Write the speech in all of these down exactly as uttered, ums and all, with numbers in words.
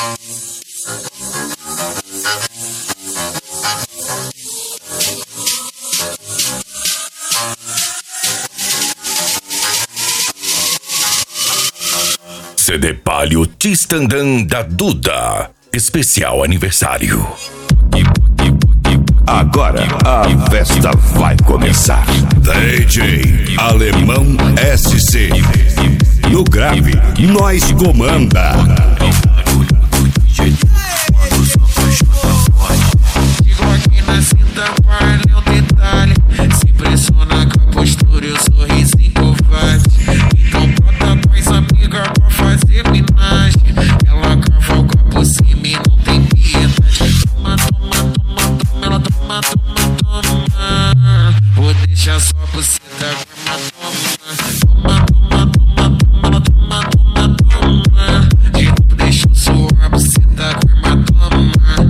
C D Palio Tistandam da Duda. Especial aniversário. Agora a festa vai começar. D J Alemão S C. No grave, nós comanda. Digo aqui na cinta, vale um detalhe. Se impressiona com a postura e o sorrisinho covarde. Então bota paz, amiga, pra fazer minagem. Ela cavalga por cima e não tem piedade. Toma, toma, toma, toma, ela toma, toma, toma. Vou deixar só por cima, toma, toma, toma, toma, toma, ela toma, toma, toma. De novo deixa o suor por cima, toma, toma.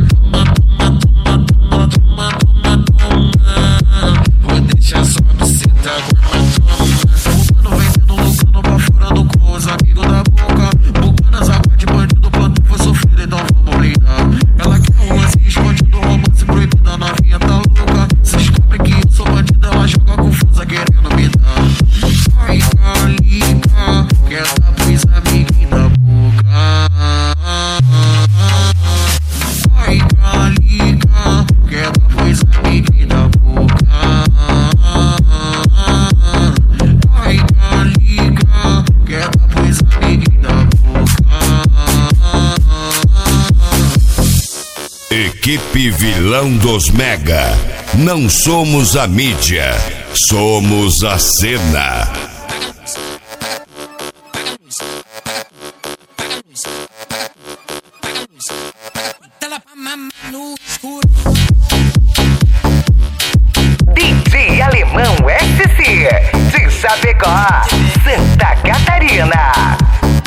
Vou deixar só pra você tá com a vendendo, lucrando, baforando com os amigos da boca. Bocando as águas de bandido, plano foi sofrido, então vamos brindar. Ela quer um lance escondido, romance proibido, a novinha tá louca. Se descobre que eu sou bandido, ela joga confusa querendo me dar. Ai, calica, quer dar pros amiguinhos da boca. Ai, calica, quer dar pros amiguinhos da boca. Ai, calica, quer dar pros amiguinhos da boca. Equipe Vilão dos Mega. Não somos a mídia, somos a cena. D J Alemão S C, de Chapecó, Santa Catarina.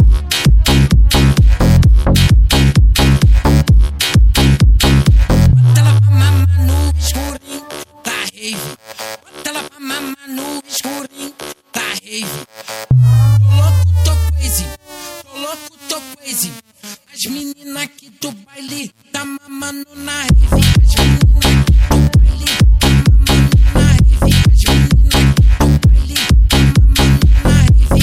As meninas aqui do baile tá mamando na rave. As meninas aqui do baile tá mamando na rave. As meninas aqui do baile tá mamando na rave.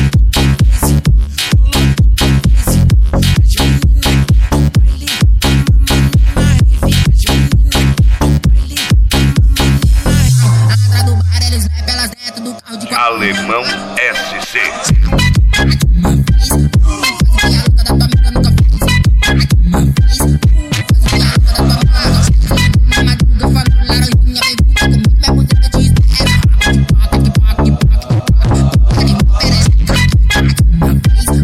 Tô louco, tô crazy, tô louco, tô crazy. As meninas aqui do baile tá mamando na rave. As meninas aqui do baile tá mamando na rave. Atrás do bar eles vai pelas dentro do carro de quatro. Alemão S C. Uma vez, faz o que a luta da tua amiga nunca fez. Uma vez, faz o que a luta da tua amiga nunca fez. Na madruga falou laranjinha, vem puta comigo, minha buceta te espera. Que paca, que paca, que paca, que paca. Puta de mim merece. Uma vez, vai.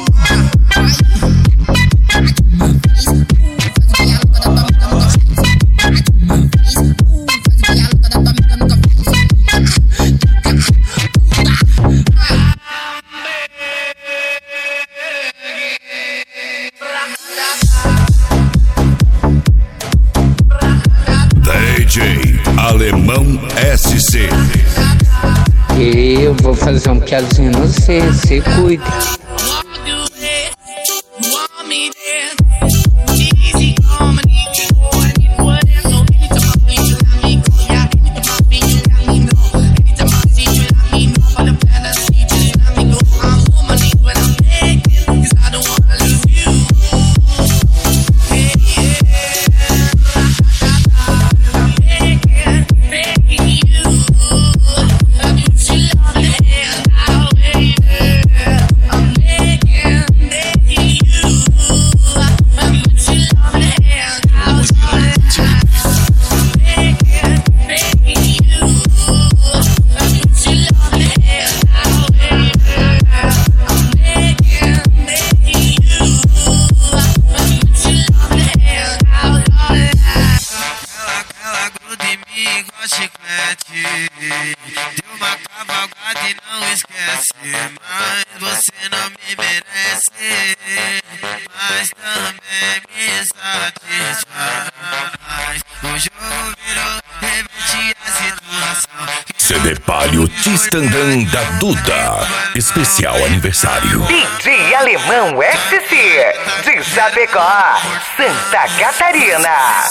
Uma vez, faz o que a luta da tua amiga nunca fez. Uma vez, faz o que a luta da tua amiga nunca fez. D J Alemão S C. Eu vou fazer um piadinho, não sei, se cuide. Deu uma cavalgada e não esquece. Mas você não me merece. Mas também me satisfaz. O jogo virou, reverte a situação. C D Palio Tistandã da Duda. Especial aniversário. D J Alemão S C, de Chapecó, Santa Catarina.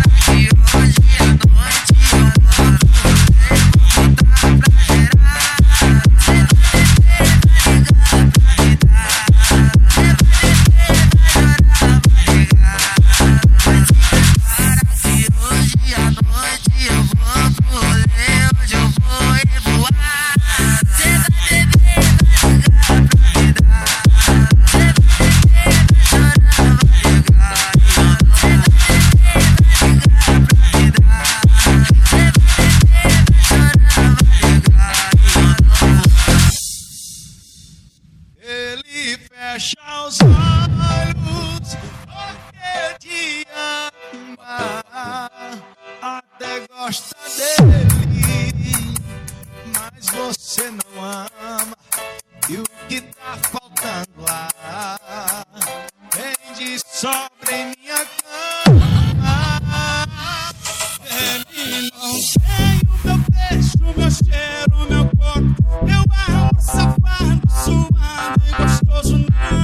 Fecha os olhos, porque te ama, até gosta dele, mas você não ama. E o que tá faltando lá tem de sobra em minha cama. Ele não tem o meu beijo, meu cheiro, meu corpo, meu ar safado, suado e gostoso.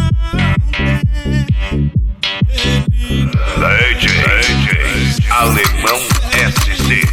D J Alemão S C.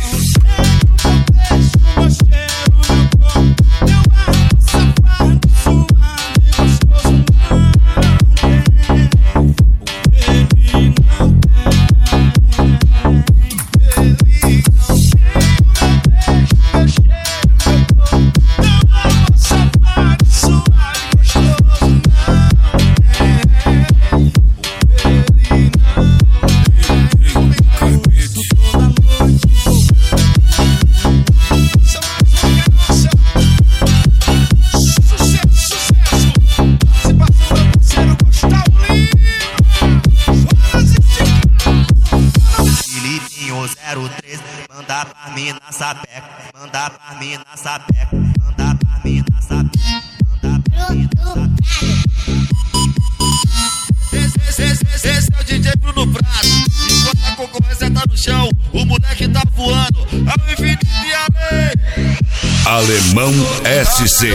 Manda pra mim na sapeca, manda pra mim na sapeca, manda pra mim na sapeca, manda pra mim na sapeca. Esse, esse, esse, esse é o D J Bruno Prado. Enquanto a concorrência tá no chão, o moleque tá voando ao infinito e além. Alemão S C.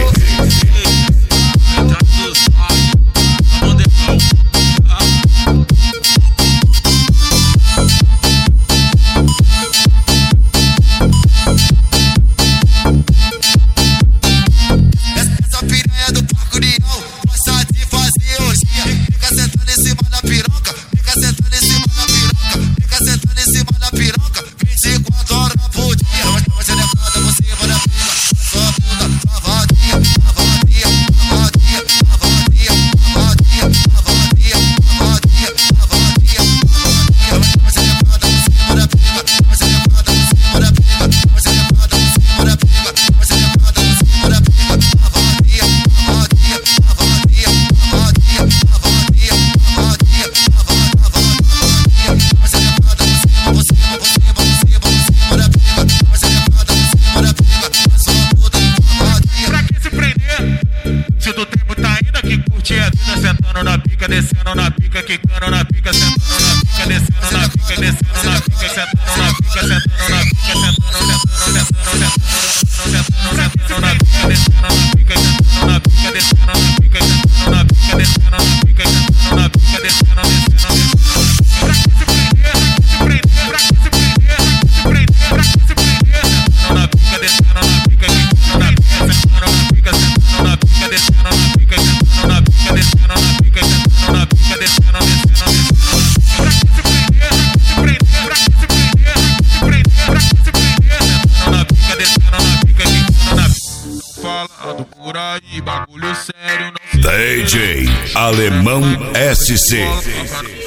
Descendo na pica, quicando na pica, sentando na pica, descendo na pica, descendo na pica, sentando na pica, sentando na pica, sentando, sentando, sentando, sentando, sentando na pica, descendo na pica, sentando na pica, descendo na pica, sentando na pica, descendo na pica, sentando na pica, descendo, descendo, pra que se prender, pra que se prender, pra que se prender, pra que se prender, sentando na pica, descendo na pica, quicando na pica, sentando na pica, sentando na pica, descendo na pica, descendo na pica, descendo na pica, descendo na pica, descendo, descendo, descendo, pra que se prender, pra que se prender, pra que se prender, pra que se prender, sentando na pica, descendo na pica, quicando na pica, falando por aí, bagulho sério, não D J Alemão S C.